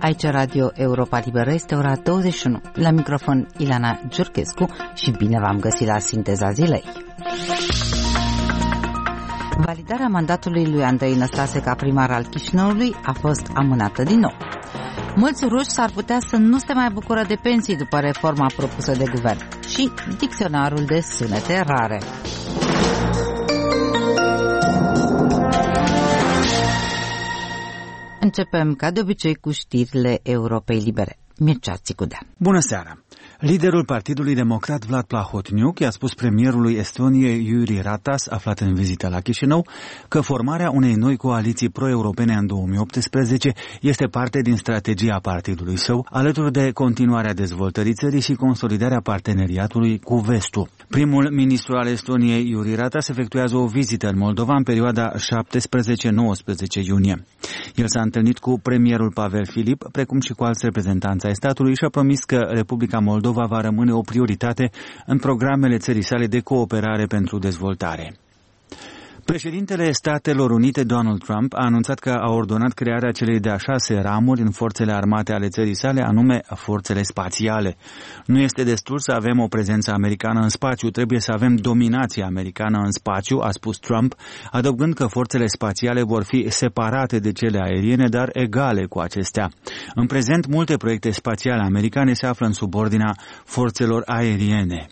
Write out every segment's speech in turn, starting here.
aici Radio Europa Liberă, este ora 21. La microfon Ilana Giurchescu și bine v-am găsit la Sinteza Zilei. Validarea mandatului lui Andrei Năstase ca primar al Chișinăului a fost amânată din nou. Mulți ruși s-ar putea să nu se mai bucură de pensii după reforma propusă de guvern și dicționarul de sunete rare. Începem, ca de obicei, cu știrile Europei Libere. Mircea Țicudean. Bună seara! Liderul Partidului Democrat Vlad Plahotniuc i-a spus premierului Estoniei Jüri Ratas, aflat în vizită la Chișinău, că formarea unei noi coaliții pro-europene în 2018 este parte din strategia partidului său, alături de continuarea dezvoltării țării și consolidarea parteneriatului cu Vestul. Primul ministru al Estoniei, Jüri Ratas, efectuează o vizită în Moldova în perioada 17-19 iunie. El s-a întâlnit cu premierul Pavel Filip, precum și cu alți reprezentanți ai statului și a promis că Republica Moldova va rămâne o prioritate în programele țării sale de cooperare pentru dezvoltare. Președintele Statelor Unite, Donald Trump, a anunțat că a ordonat crearea celei de-a 6 ramuri în forțele armate ale țării sale, anume forțele spațiale. Nu este destul să avem o prezență americană în spațiu, trebuie să avem dominație americană în spațiu, a spus Trump, adăugând că forțele spațiale vor fi separate de cele aeriene, dar egale cu acestea. În prezent, multe proiecte spațiale americane se află în subordinea forțelor aeriene.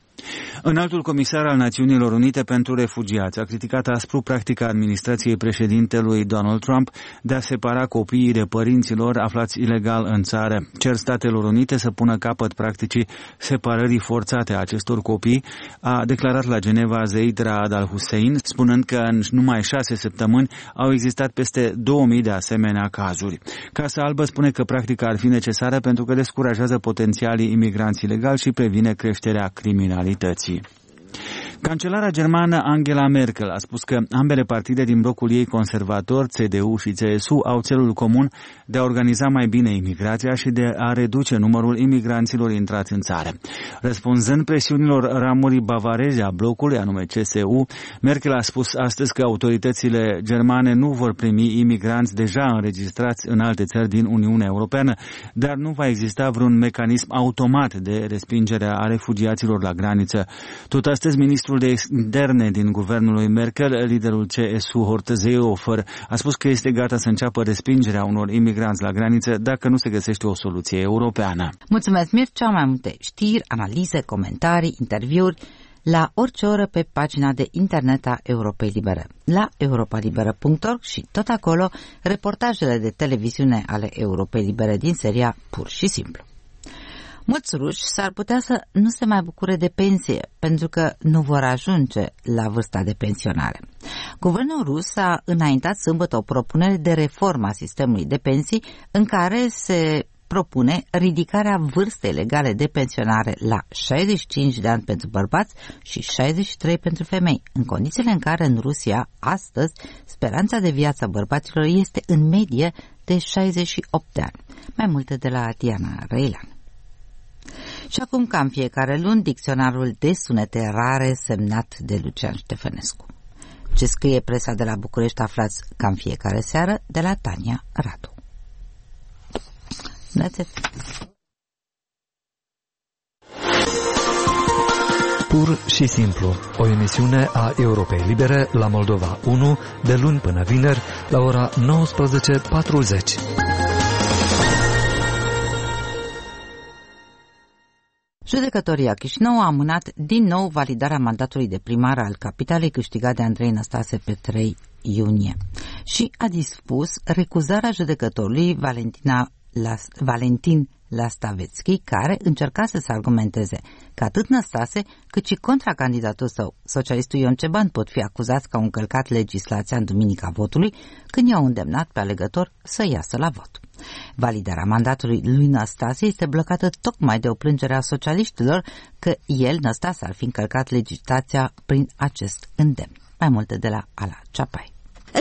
Înaltul comisar al Națiunilor Unite pentru Refugiați a criticat aspru practica administrației președintelui Donald Trump de a separa copiii de părinților aflați ilegal în țară. Cer Statelor Unite să pună capăt practicii separării forțate a acestor copii, a declarat la Geneva Zeid Raad al-Hussein, spunând că în numai 6 săptămâni au existat peste 2000 de asemenea cazuri. Casa Albă spune că practica ar fi necesară pentru că descurajează potențialii imigranți ilegali și previne creșterea criminalității. Cancelara germană Angela Merkel a spus că ambele partide din blocul ei conservator, CDU și CSU, au celul comun de a organiza mai bine imigrația și de a reduce numărul imigranților intrați în țară. Răspunzând presiunilor ramurii bavareze a blocului, anume CSU, Merkel a spus astăzi că autoritățile germane nu vor primi imigranți deja înregistrați în alte țări din Uniunea Europeană, dar nu va exista vreun mecanism automat de respingere a refugiaților la graniță. Tot astăzi, ministrul de interne din guvernul lui Merkel, liderul CSU Horst Seehofer, a spus că este gata să înceapă respingerea unor imigranți la graniță dacă nu se găsește o soluție europeană. Mulțumesc, Mircea, mai multe știri, analize, comentarii, interviuri la orice oră pe pagina de internet a Europei Libere, la europalibera.org și tot acolo reportajele de televiziune ale Europei Libere din seria Pur și Simplu. Mulți ruși s-ar putea să nu se mai bucure de pensie, pentru că nu vor ajunge la vârsta de pensionare. Guvernul rus a înaintat sâmbătă o propunere de reformă a sistemului de pensii în care se propune ridicarea vârstei legale de pensionare la 65 de ani pentru bărbați și 63 pentru femei, în condițiile în care în Rusia, astăzi, speranța de viață a bărbaților este în medie de 68 de ani. Mai multe de la Diana Răilean. Și acum, ca în fiecare luni, dicționarul de sunete rare semnat de Lucian Ștefănescu. Ce scrie presa de la București aflați ca în fiecare seară de la Tania Radu. Pur și simplu, o emisiune a Europei Libere la Moldova 1, de luni până vineri, la ora 19:40. Judecătoria Chișinău a amânat din nou validarea mandatului de primar al capitalei câștigat de Andrei Năstase pe 3 iunie și a dispus recuzarea judecătorului Valentin Lastavetski, care încercase să argumenteze că atât Năstase cât și contracandidatul său, socialistul Ion Ceban, pot fi acuzați că au încălcat legislația în duminica votului, când i-au îndemnat pe alegător să iasă la vot. Validarea mandatului lui Năstase este blocată tocmai de o plângere a socialiștilor că el, Năstase, ar fi încălcat legislația prin acest îndemn. Mai multe de la Ala Ceapai.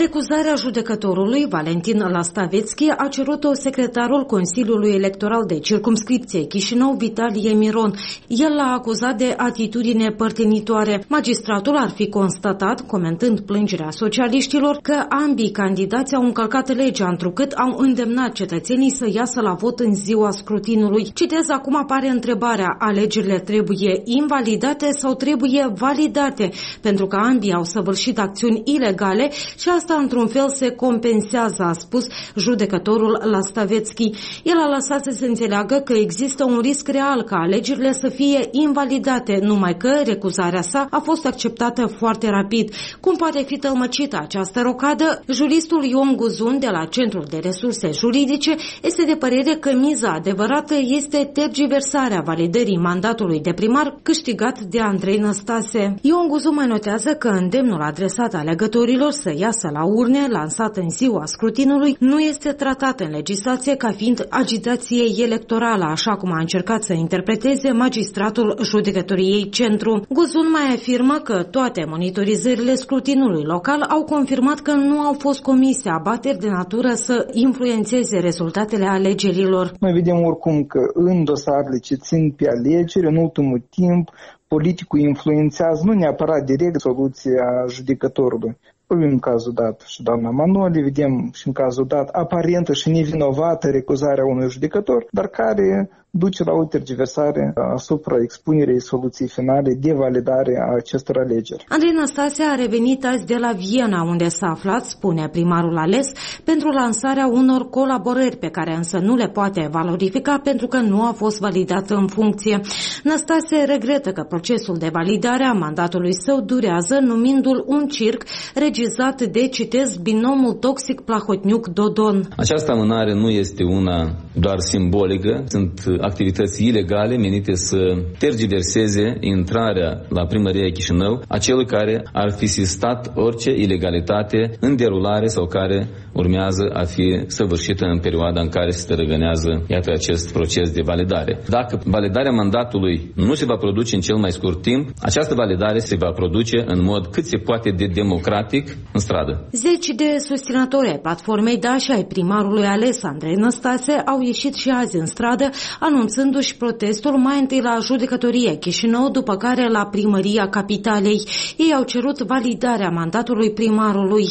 Recuzarea judecătorului Valentin Lastavetski a cerut-o secretarul Consiliului Electoral de Circumscripție Chișinău, Vitalie Miron. El l-a acuzat de atitudine părtinitoare. Magistratul ar fi constatat, comentând plângerea socialiștilor, că ambii candidați au încălcat legea, întrucât au îndemnat cetățenii să iasă la vot în ziua scrutinului. Citez, acum apare întrebarea: alegerile trebuie invalidate sau trebuie validate? Pentru că ambii au săvârșit acțiuni ilegale și asta într-un fel se compensează, a spus judecătorul Lastavetski. El a lăsat să se înțeleagă că există un risc real ca alegerile să fie invalidate, numai că recuzarea sa a fost acceptată foarte rapid. Cum poate fi tălmăcită această rocadă? Juristul Ion Guzun de la Centrul de Resurse Juridice este de părere că miza adevărată este tergiversarea validării mandatului de primar câștigat de Andrei Năstase. Ion Guzun mai notează că îndemnul adresat alegătorilor să iasă la urne, lansat în ziua scrutinului, nu este tratat în legislație ca fiind agitație electorală, așa cum a încercat să interpreteze magistratul judecătoriei Centru. Guzun mai afirmă că toate monitorizările scrutinului local au confirmat că nu au fost comise abateri de natură să influențeze rezultatele alegerilor. Noi vedem oricum că în dosarele ce țin pe alegeri, în ultimul timp, politicul influențează nu neapărat direct soluția judecătorului. Vorbim în cazul dat și doamna Manoli, vedem și în cazul dat aparentă și nevinovată recuzarea unui judecător, dar care duce la o tergiversare asupra expunerii soluției finale de validare a acestor alegeri. Andrei Năstase a revenit azi de la Viena, unde s-a aflat, spune primarul ales, pentru lansarea unor colaborări pe care însă nu le poate valorifica pentru că nu a fost validat în funcție. Năstase regretă că procesul de validare a mandatului său durează, numindu-l un circ regizat de, citez, binomul toxic Plahotniuc-Dodon. Această amânare nu este una doar simbolică, sunt activități ilegale menite să tergiverseze intrarea la primăria Chișinău a celui care ar fi sistat orice ilegalitate în derulare sau care urmează a fi săvârșită în perioada în care se tărăgânează, iată, acest proces de validare. Dacă validarea mandatului nu se va produce în cel mai scurt timp, această validare se va produce în mod cât se poate de democratic în stradă. Zeci de susținători ai platformei Da și ai primarului ales Andrei Năstase au ieșit și azi în stradă, anunțându-și protestul mai întâi la judecătoria Chișinău, după care la primăria capitalei. Ei au cerut validarea mandatului primarului.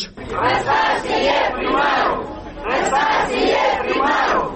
Năstase primarul! Năstase primarul!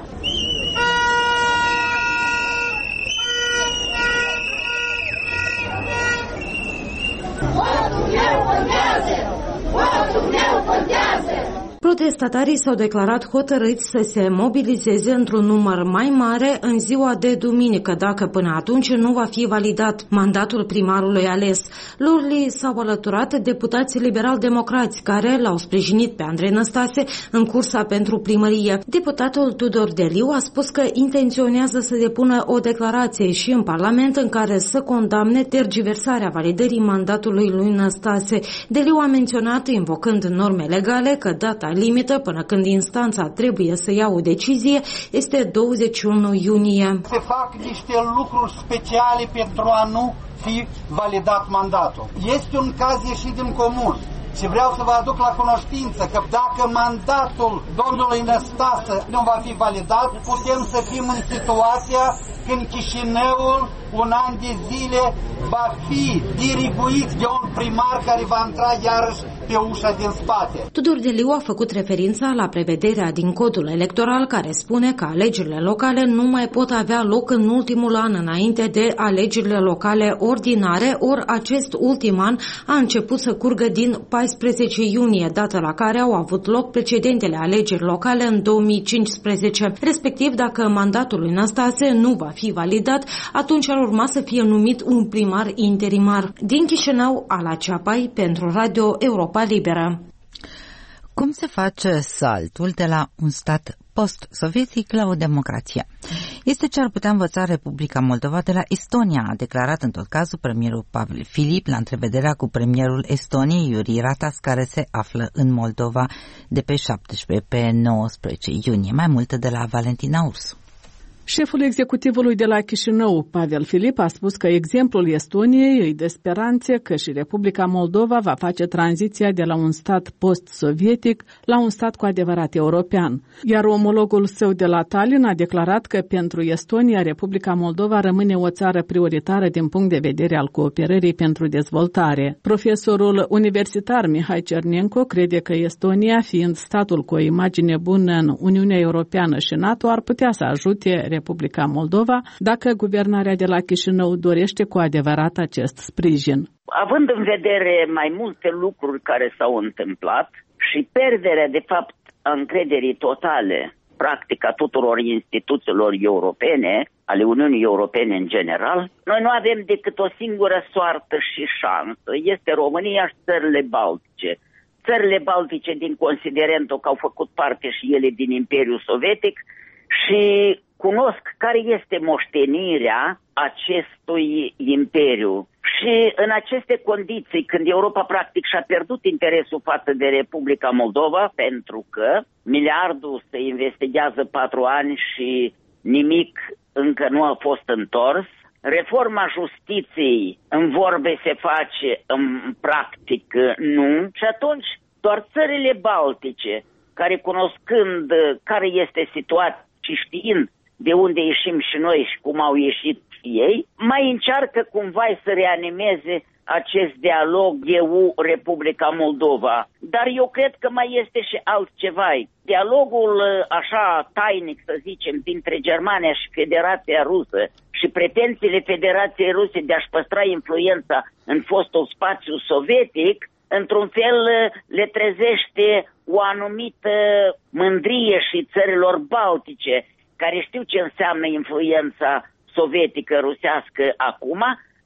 Votul meu contează! Votul meu contează! Protestatarii s-au declarat hotărâți să se mobilizeze într-un număr mai mare în ziua de duminică, dacă până atunci nu va fi validat mandatul primarului ales. Lor li s-au alăturat deputații liberal-democrați care l-au sprijinit pe Andrei Năstase în cursa pentru primărie. Deputatul Tudor Deliu a spus că intenționează să depună o declarație și în Parlament în care să condamne tergiversarea validării mandatului lui Năstase. Deliu a menționat, invocând norme legale, că data limită până când instanța trebuie să ia o decizie este 21 iunie. Se fac niște lucruri speciale pentru a nu fi validat mandatul. Este un caz ieșit din comun și vreau să vă aduc la cunoștință că dacă mandatul domnului Năstase nu va fi validat, putem să fim în situația când Chișinăul un an de zile va fi diriguit de un primar care va intra iarăși pe ușa din spate. Tudor Deliu a făcut referința la prevederea din codul electoral care spune că alegerile locale nu mai pot avea loc în ultimul an înainte de alegerile locale ordinare, ori acest ultim an a început să curgă din 14 iunie, dată la care au avut loc precedentele alegeri locale în 2015. Respectiv, dacă mandatul lui Năstase nu va fi validat, atunci ar urma să fie numit un primar interimar. Din Chișinău, Ala Ceapai, pentru Radio Europa Liberă. Cum se face saltul de la un stat post-sovietic la o democrație? Este ce ar putea învăța Republica Moldova de la Estonia, a declarat în tot cazul premierul Pavel Filip la întrevederea cu premierul Estoniei Jüri Ratas, care se află în Moldova de pe 17 pe 19 iunie. Mai multe de la Valentina Ursu. Șeful executivului de la Chișinău, Pavel Filip, a spus că exemplul Estoniei îi dă speranțe că și Republica Moldova va face tranziția de la un stat post-sovietic la un stat cu adevărat european. Iar omologul său de la Tallinn a declarat că pentru Estonia, Republica Moldova rămâne o țară prioritară din punct de vedere al cooperării pentru dezvoltare. Profesorul universitar Mihai Cernenco crede că Estonia, fiind statul cu o imagine bună în Uniunea Europeană și NATO, ar putea să ajute Republica Moldova dacă guvernarea de la Chișinău dorește cu adevărat acest sprijin. Având în vedere mai multe lucruri care s-au întâmplat și pierderea de fapt a încrederii totale practic a tuturor instituțiilor europene, ale Uniunii Europene în general, noi nu avem decât o singură soartă și șansă. Este România și țările Baltice. Țările Baltice din considerentul că au făcut parte și ele din Imperiul Sovietic și cunosc care este moștenirea acestui imperiu. Și în aceste condiții, când Europa practic și-a pierdut interesul față de Republica Moldova, pentru că miliardul se investigează 4 ani și nimic încă nu a fost întors, reforma justiției în vorbe se face, în practică nu, și atunci doar țările Baltice, care cunoscând care este situația și știind de unde ieșim și noi și cum au ieșit ei, mai încearcă cumva să reanimeze acest dialog EU-Republica Moldova. Dar eu cred că mai este și altceva. Dialogul așa tainic, să zicem, dintre Germania și Federația Rusă și pretențiile Federației Ruse de a-și păstra influența în fostul spațiu sovietic, într-un fel le trezește o anumită mândrie și țărilor baltice, care știu ce înseamnă influența sovietică rusească acum,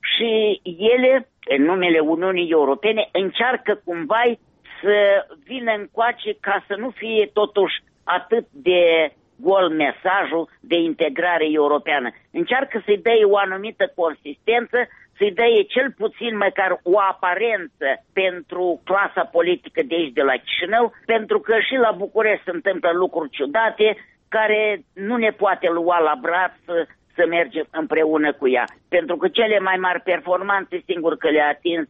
și ele, în numele Uniunii Europene, încearcă cumva să vină încoace ca să nu fie totuși atât de gol mesajul de integrare europeană. Încearcă să-i dea o anumită consistență, să-i dea cel puțin măcar o aparență pentru clasa politică de aici de la Chișinău, pentru că și la București se întâmplă lucruri ciudate care nu ne poate lua la braț să mergem împreună cu ea. Pentru că cele mai mari performanțe, singur că le-a atins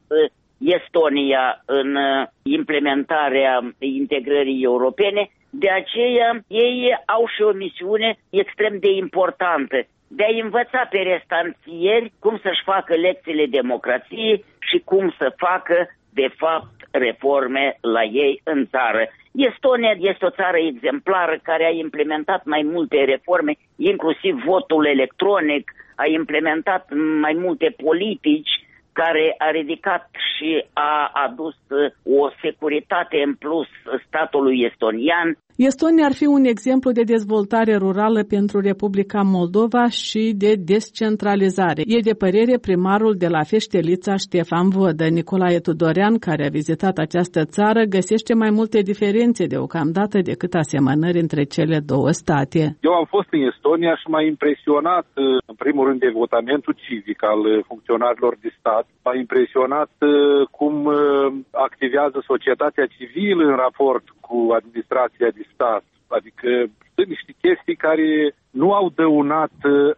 Estonia în implementarea integrării europene, de aceea ei au și o misiune extrem de importantă, de a învăța pe restanțieri cum să-și facă lecțiile democrației și cum să facă, de fapt, reforme la ei în țară. Estonia este o țară exemplară care a implementat mai multe reforme, inclusiv votul electronic, a implementat mai multe politici care a ridicat și a adus o securitate în plus statului estonian. Estonia ar fi un exemplu de dezvoltare rurală pentru Republica Moldova și de descentralizare. E de părere primarul de la Feștelița, Ștefan Vodă. Nicolae Tudorean, care a vizitat această țară, găsește mai multe diferențe deocamdată decât asemănări între cele două state. Eu am fost în Estonia și m-a impresionat, în primul rând, devotamentul civic al funcționarilor de stat. M-a impresionat cum activează societatea civilă în raport cu administrația de stat. Adică sunt niște chestii care nu au dăunat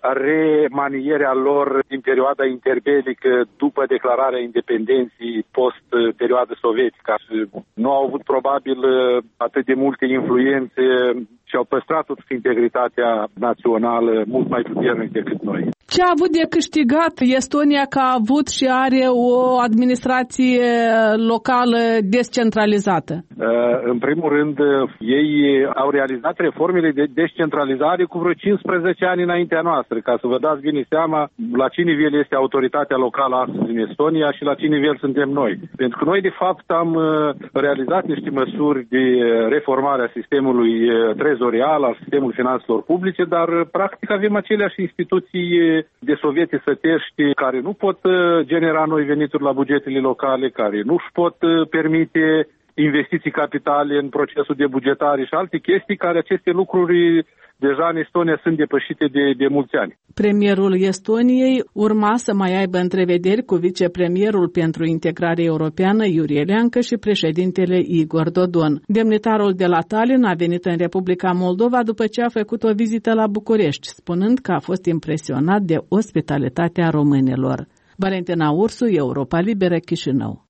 remanierea lor din perioada interbelică după declararea independenței post-perioadă sovietică. Nu au avut probabil atât de multe influențe și au păstrat totuși integritatea națională mult mai puternic decât noi. Ce a avut de câștigat Estonia că a avut și are o administrație locală descentralizată? În primul rând, ei au realizat reformele de descentralizare cu vreo 15 ani înaintea noastră, ca să vă dați bine seama la ce nivel este autoritatea locală astăzi în Estonia și la ce nivel suntem noi. Pentru că noi, de fapt, am realizat niște măsuri de reformare a sistemului trezorial, al sistemului finanțelor publice, dar, practic, avem aceleași instituții de soviete sătești care nu pot genera noi venituri la bugetele locale, care nu își pot permite investiții capitale în procesul de bugetare și alte chestii, care aceste lucruri deja în Estonia sunt depășite de mulți ani. Premierul Estoniei urma să mai aibă întrevederi cu vicepremierul pentru integrare europeană Iuri Leancă și președintele Igor Dodon. Demnitarul de la Tallinn a venit în Republica Moldova după ce a făcut o vizită la București, spunând că a fost impresionat de ospitalitatea românilor. Valentina Ursu, Europa Liberă, Chișinău.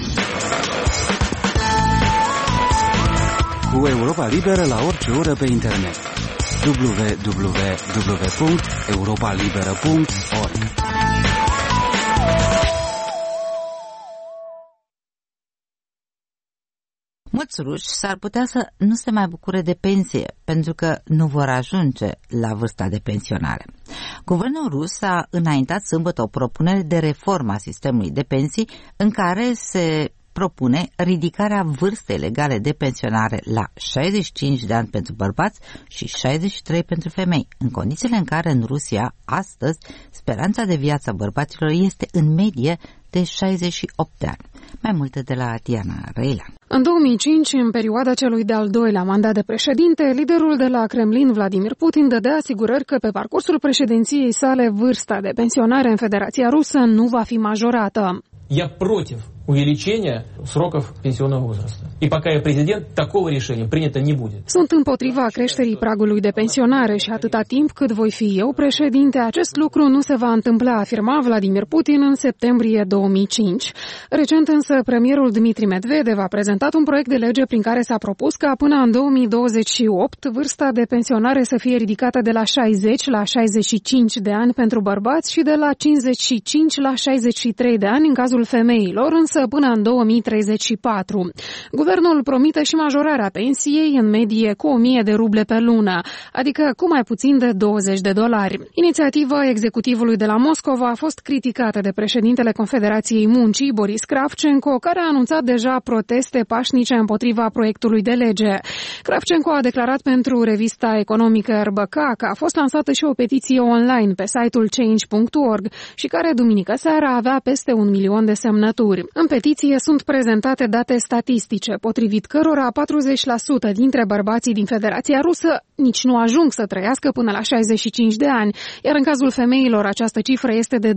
Cu Europa Liberă la orice oră pe internet. www.europalibera.org. Mulți ruși s-ar putea să nu se mai bucure de pensie, pentru că nu vor ajunge la vârsta de pensionare. Guvernul rus a înaintat sâmbătă o propunere de reformă a sistemului de pensii în care se propune ridicarea vârstei legale de pensionare la 65 de ani pentru bărbați și 63 pentru femei, în condițiile în care în Rusia, astăzi, speranța de viață a bărbaților este în medie de 68 de ani. Mai multe de la Diana Răila. În 2005, în perioada celui de-al doilea mandat de președinte, liderul de la Kremlin, Vladimir Putin, dădea asigurări că pe parcursul președinției sale vârsta de pensionare în Federația Rusă nu va fi majorată. Я против увеличения сроков пенсионного возраста. И пока я президент, такого решения принято не будет. Sunt împotriva creșterii pragului de pensionare și atâta timp cât voi fi eu președinte, acest lucru nu se va întâmpla, afirma Vladimir Putin în septembrie 2005. Recent însă, premierul Dmitri Medvedev a prezentat un proiect de lege prin care s-a propus ca până în 2028 vârsta de pensionare să fie ridicată de la 60 la 65 de ani pentru bărbați și de la 55 la 63 de ani în cazul femeilor, însă până în 2034. Guvernul promite și majorarea pensiei în medie cu 1000 de ruble pe lună, adică cu mai puțin de $20. Inițiativa executivului de la Moscova a fost criticată de președintele Confederației Muncii, Boris Kravchenko, care a anunțat deja proteste pașnice împotriva proiectului de lege. Kravchenko a declarat pentru revista economică RBK că a fost lansată și o petiție online pe site-ul change.org și care duminică seara avea peste 1 milion de semnături. În petiție sunt prezentate date statistice, potrivit cărora 40% dintre bărbații din Federația Rusă nici nu ajung să trăiască până la 65 de ani, iar în cazul femeilor această cifră este de 20%.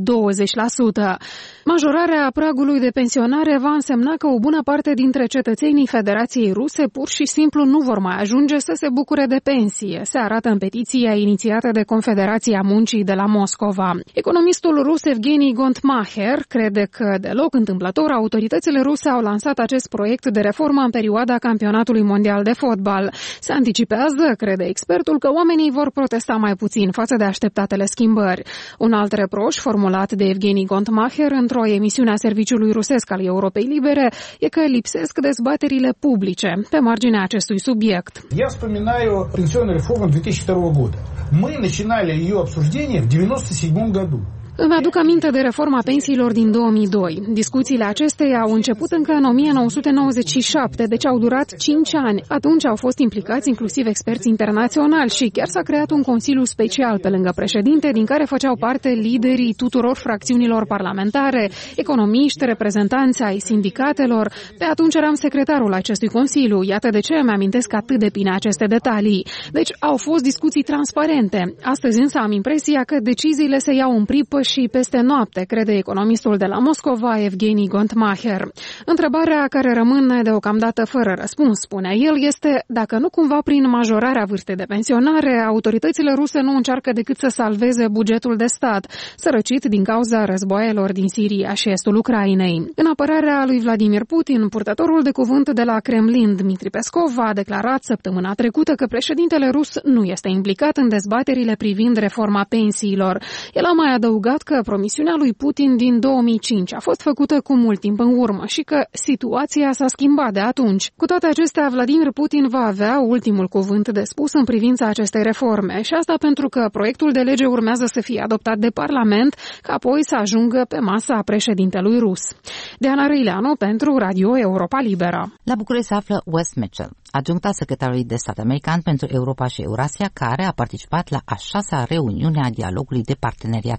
Majorarea pragului de pensionare va însemna că o bună parte dintre cetățenii Federației Ruse pur și simplu nu vor mai ajunge să se bucure de pensie, se arată în petiția inițiată de Confederația Muncii de la Moscova. Economistul rus Evgeni Gontmacher crede că deloc întâmplător autoritățile ruse au lansat acest proiect de reformă în perioada campionatului mondial de fotbal. Se anticipează, crede expertul, că oamenii vor protesta mai puțin față de așteptatele schimbări. Un alt reproș formulat de Evgeni Gontmacher într-o emisiune a serviciului rusesc al Europei Libere e că lipsesc dezbaterile publice pe marginea acestui subiect. Я вспоминаю пенсионную реформу 2002 года. Мы начинали ее обсуждение в 1997 году. Îmi aduc aminte de reforma pensiilor din 2002. Discuțiile acesteia au început încă în 1997, deci au durat 5 ani. Atunci au fost implicați inclusiv experți internaționali și chiar s-a creat un consiliu special pe lângă președinte, din care făceau parte liderii tuturor fracțiunilor parlamentare, economiști, reprezentanți ai sindicatelor. Pe atunci eram secretarul acestui consiliu. Iată de ce îmi amintesc atât de bine aceste detalii. Deci au fost discuții transparente. Astăzi însă am impresia că deciziile se iau în pripă și peste noapte, crede economistul de la Moscova, Evgeni Gontmacher. Întrebarea care rămâne deocamdată fără răspuns, spunea el, este dacă nu cumva prin majorarea vârstei de pensionare, autoritățile ruse nu încearcă decât să salveze bugetul de stat, sărăcit din cauza războaielor din Siria și estul Ucrainei. În apărarea lui Vladimir Putin, purtătorul de cuvânt de la Kremlin, Dmitri Peskov, a declarat săptămâna trecută că președintele rus nu este implicat în dezbaterile privind reforma pensiilor. El a mai adăugat că promisiunea lui Putin din 2005 a fost făcută cu mult timp în urmă și că situația s-a schimbat de atunci. Cu toate acestea, Vladimir Putin va avea ultimul cuvânt de spus în privința acestei reforme și asta pentru că proiectul de lege urmează să fie adoptat de Parlament, ca apoi să ajungă pe masa președintelui rus. Diana Răileanu pentru Radio Europa Liberă. La București se află Wes Mitchell, adjuncta secretarului de stat american pentru Europa și Eurasia, care a participat la a 6-a reuniune a dialogului de parteneriat strategic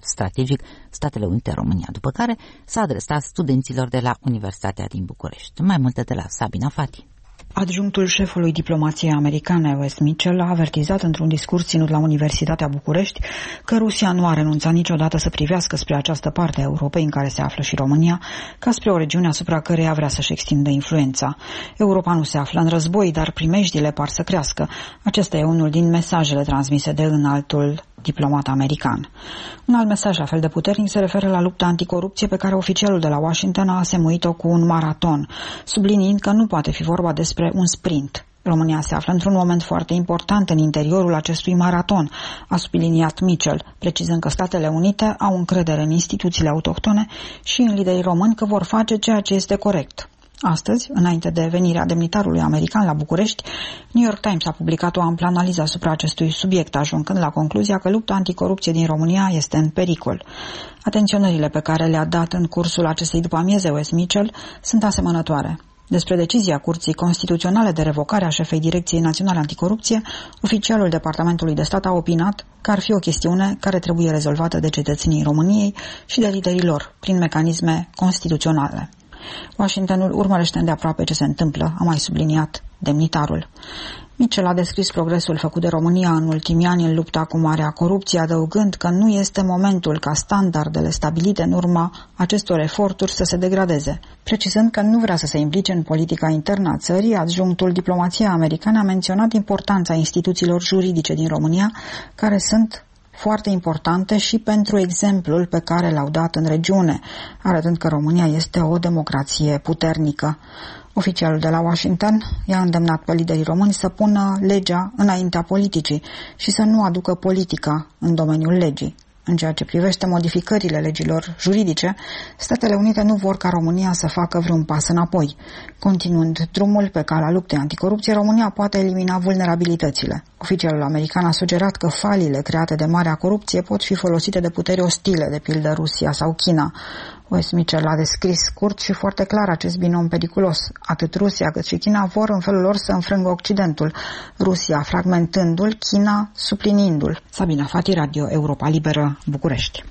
strategic Statele Unite România, după care s-a adresat studenților de la Universitatea din București. Mai multe de la Sabina Fati. Adjunctul șefului diplomației americane, Wes Mitchell, a avertizat într-un discurs ținut la Universitatea București că Rusia nu a renunțat niciodată să privească spre această parte a Europei în care se află și România, ca spre o regiune asupra căreia vrea să-și extindă influența. Europa nu se află în război, dar primejdile par să crească. Acesta e unul din mesajele transmise de înaltul diplomat american. Un alt mesaj la fel de puternic se referă la lupta anticorupție pe care oficialul de la Washington a asemuit-o cu un maraton, subliniind că nu poate fi vorba despre un sprint. România se află într-un moment foarte important în interiorul acestui maraton, a subliniat Mitchell, precizând că Statele Unite au încredere în instituțiile autohtone și în liderii români că vor face ceea ce este corect. Astăzi, înainte de venirea demnitarului american la București, New York Times a publicat o amplă analiză asupra acestui subiect, ajungând la concluzia că lupta anticorupție din România este în pericol. Atenționările pe care le-a dat în cursul acestei după-amieze Wes Mitchell sunt asemănătoare. Despre decizia Curții Constituționale de revocare a șefei Direcției Naționale Anticorupție, oficialul Departamentului de Stat a opinat că ar fi o chestiune care trebuie rezolvată de cetățenii României și de liderii lor, prin mecanisme constituționale. Washingtonul urmărește îndeaproape ce se întâmplă, a mai subliniat demnitarul. Mitchell a descris progresul făcut de România în ultimii ani în lupta cu marea corupție, adăugând că nu este momentul ca standardele stabilite în urma acestor eforturi să se degradeze. Precizând că nu vrea să se implice în politica internă a țării, adjunctul diplomației americane a menționat importanța instituțiilor juridice din România, care sunt foarte importante și pentru exemplul pe care l-au dat în regiune, arătând că România este o democrație puternică. Oficialul de la Washington i-a îndemnat pe liderii români să pună legea înaintea politicii și să nu aducă politica în domeniul legii. În ceea ce privește modificările legilor juridice, Statele Unite nu vor ca România să facă vreun pas înapoi. Continuând drumul pe calea luptei anticorupție, România poate elimina vulnerabilitățile. Oficialul american a sugerat că falile create de marea corupție pot fi folosite de puteri ostile, de pildă Rusia sau China. Wes Mitchell a descris scurt și foarte clar acest binom periculos. Atât Rusia cât și China vor în felul lor să înfrângă Occidentul, Rusia fragmentându-l, China suplinindu-l. Sabina Fati, Radio Europa Liberă, București.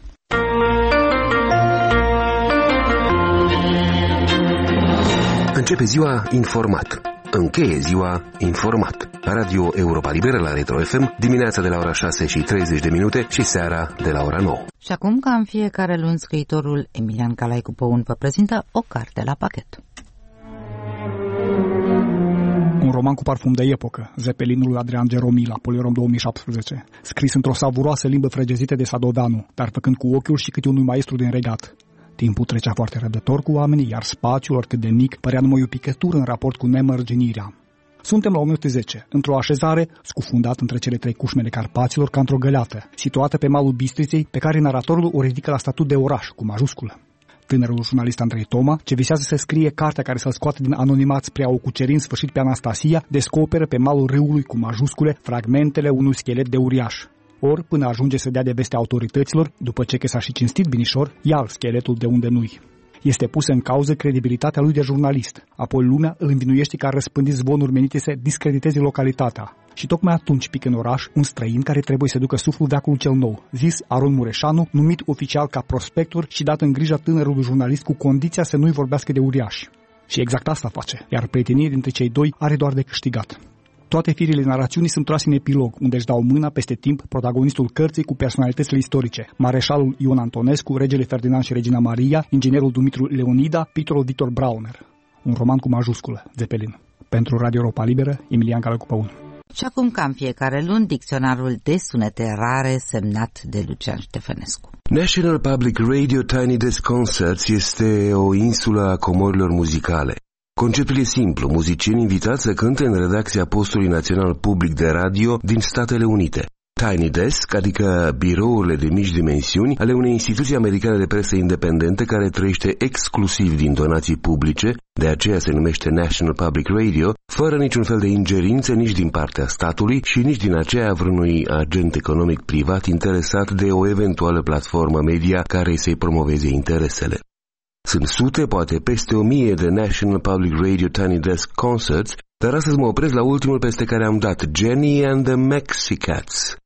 Începe ziua informat. Încheie ziua informat. Radio Europa Liberă la Retro FM, dimineața de la ora 6:30 și seara de la ora 9. Și acum, ca în fiecare luni, scriitorul Emilian Calaicu Păun vă prezintă o carte la pachet. Un roman cu parfum de epocă, Zepelinul lui Adrian Geromila, Polirom 2017, scris într-o savuroasă limbă fregezită de Sadodanu, dar făcând cu ochiul și câte unui maestru din regat. Timpul trecea foarte răbdător cu oamenii, iar spațiul, oricât de mic, părea numai o picătură în raport cu nemărginirea. Suntem la 1910, într-o așezare scufundat între cele trei cușmele Carpaților ca într-o găleată, situată pe malul Bistriței, pe care naratorul o ridică la statut de oraș, cu majusculă. Tânărul jurnalist Andrei Toma, ce visează să scrie cartea care să-l scoată din anonimat spre a o cuceri în sfârșit pe Anastasia, descoperă pe malul râului cu majuscule fragmentele unui schelet de uriaș. Ori, până ajunge să dea de veste autorităților, după ce că s-a și cinstit binișor, ia scheletul de unde nu-i. Este pusă în cauză credibilitatea lui de jurnalist. Apoi lumea îl învinuiește că a răspândit zvonuri menite să discrediteze localitatea. Și tocmai atunci pică în oraș un străin care trebuie să ducă suflul veacului cel nou, zis Aron Mureșanu, numit oficial ca prospector și dat în grija tânărului jurnalist cu condiția să nu-i vorbească de uriași. Și exact asta face, iar prietenia dintre cei doi are doar de câștigat. Toate firile narațiunii sunt trase în epilog, unde își dau mâna peste timp protagonistul cărții cu personalitățile istorice. Mareșalul Ion Antonescu, regele Ferdinand și regina Maria, inginerul Dumitru Leonida, pictorul Victor Brauner. Un roman cu majusculă, Zeppelin. Pentru Radio Europa Liberă, Emilian Calaicu Păun. Și acum, ca în fiecare luni, dicționarul de sunete rare semnat de Lucian Ștefănescu. National Public Radio Tiny Desk Concerts este o insulă a comorilor muzicale. Conceptul e simplu, muzicieni invitați să cânte în redacția postului național public de radio din Statele Unite. Tiny Desk, adică birourile de mici dimensiuni ale unei instituții americane de presă independente care trăiește exclusiv din donații publice, de aceea se numește National Public Radio, fără niciun fel de ingerințe nici din partea statului și nici din aceea vreunui agent economic privat interesat de o eventuală platformă media care să-i promoveze interesele. Sunt sute, poate peste 1000 de National Public Radio Tiny Desk Concerts, dar astăzi mă opresc la ultimul peste care am dat, Jenny and the Mexicats.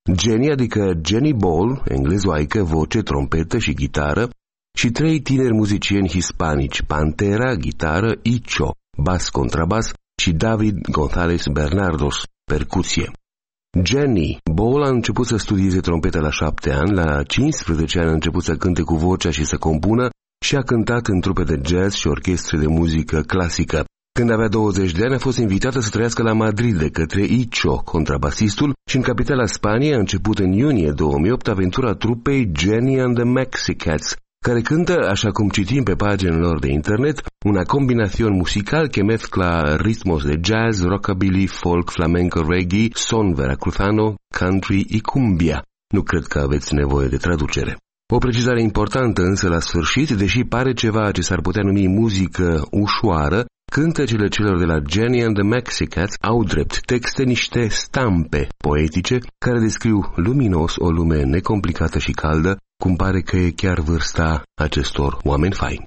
Jenny, adică Jenny Ball, englezoaică, voce, trompetă și gitară, și 3 tineri muzicieni hispanici, Pantera, gitară, Icho, bas, contrabas și David González Bernardos, percuție. Jenny Ball a început să studieze trompeta la 7 ani, la 15 ani a început să cânte cu vocea și să compună și a cântat în trupe de jazz și orchestre de muzică clasică. Când avea 20 de ani a fost invitată să trăiască la Madrid de către Icho, contrabasistul, și în capitala Spaniei a început în iunie 2008 aventura trupei Jenny and the Mexicats, care cântă, așa cum citim pe paginile lor de internet, una combinación musical que mezcla ritmos de jazz, rockabilly, folk, flamenco, reggae, son veracruzano, country y cumbia. Nu cred că aveți nevoie de traducere. O precizare importantă însă la sfârșit, deși pare ceva ce s-ar putea numi muzică ușoară, cântecele celor de la Jenny and the Mexicats au drept texte niște stampe poetice care descriu luminos o lume necomplicată și caldă, cum pare că e chiar vârsta acestor oameni faini.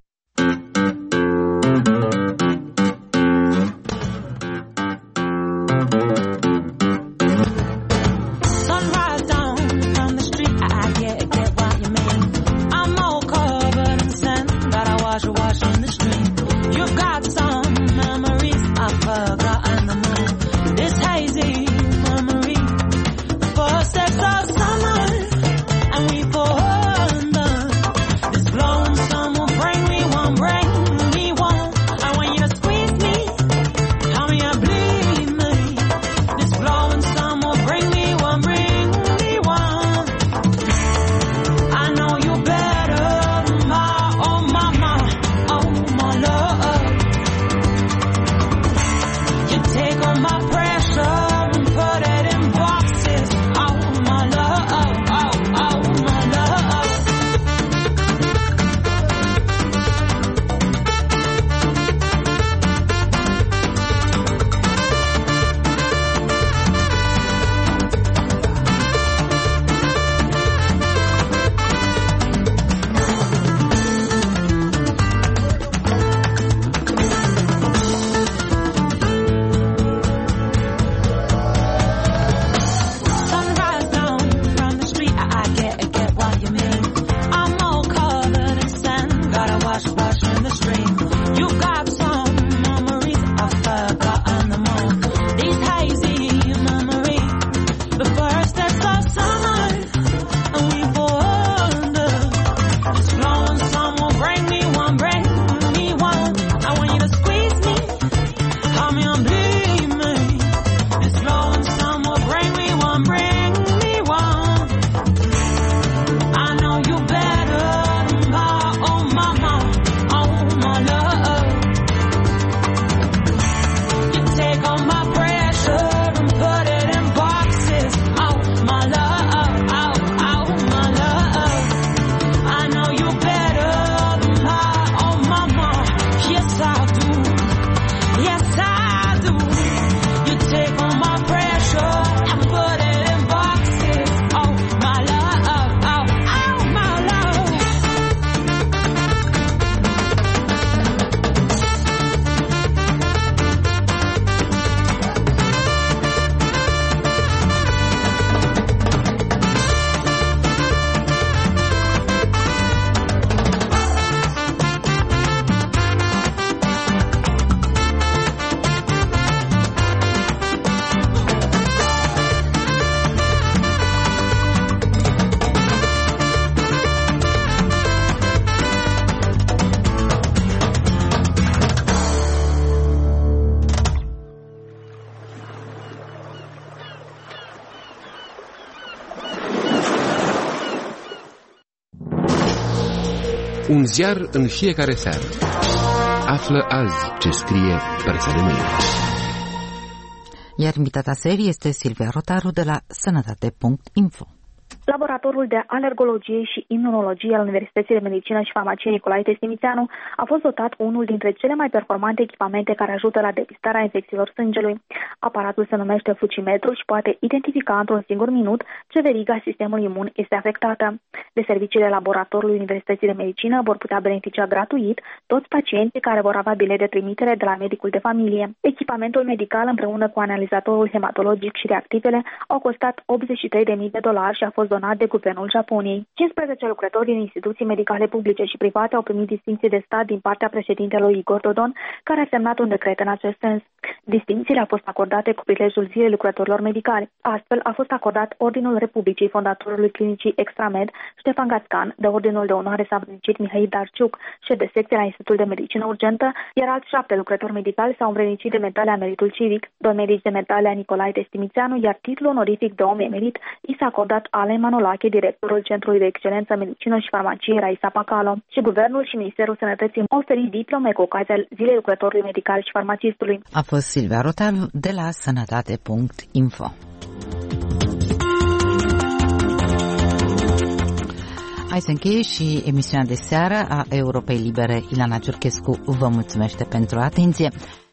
Un ziar în fiecare seară. Află azi ce scrie presa de mâine. Iar invitata serii este Silvia Rotaru de la sănătate.info. Laboratorul de alergologie și imunologie al Universității de Medicină și Farmacie Nicolae Testimițeanu a fost dotat unul dintre cele mai performante echipamente care ajută la depistarea infecțiilor sângelui. Aparatul se numește flucimetru și poate identifica într-un singur minut ce veriga sistemului imun este afectată. De serviciile laboratorului Universității de Medicină vor putea beneficia gratuit toți pacienții care vor avea bilet de trimitere de la medicul de familie. Echipamentul medical împreună cu analizatorul hematologic și reactivele au costat $83.000 și a fost donat de guvernul Japoniei. 15 lucrători din instituții medicale publice și private au primit distinții de stat din partea președintelui Igor Dodon, care a semnat un decret în acest sens. Distințiile au fost acordate cu prilejul Zilei lucrătorilor medicali. Astfel a fost acordat Ordinul Republicii fondatorului Clinicii Extramed, Ștefan Gațcan, de Ordinul de Onoare s-a învrednicit Mihai Darciuc, șef de secție la Institutul de Medicină Urgentă, iar alți 7 lucrători medicali s-au învrednicit de medalia Meritul Civic, 2 medici de medalia Nicolae Testimițeanu, iar titlul onorific de om emerit i s-a acordat Alen Manolache, directorul Centrului de Excelență Medicină și Farmacie Raisa Pacalo. Și Guvernul și Ministerul Sănătății au oferit diplome cu ocazia Zilei lucrătorului medical și farmacistului. A fost Silvia Rotaru de la sănătate.info. Hai să încheie și emisiunea de seară a Europei Libere. Ilana Ciurchescu vă mulțumește pentru atenție.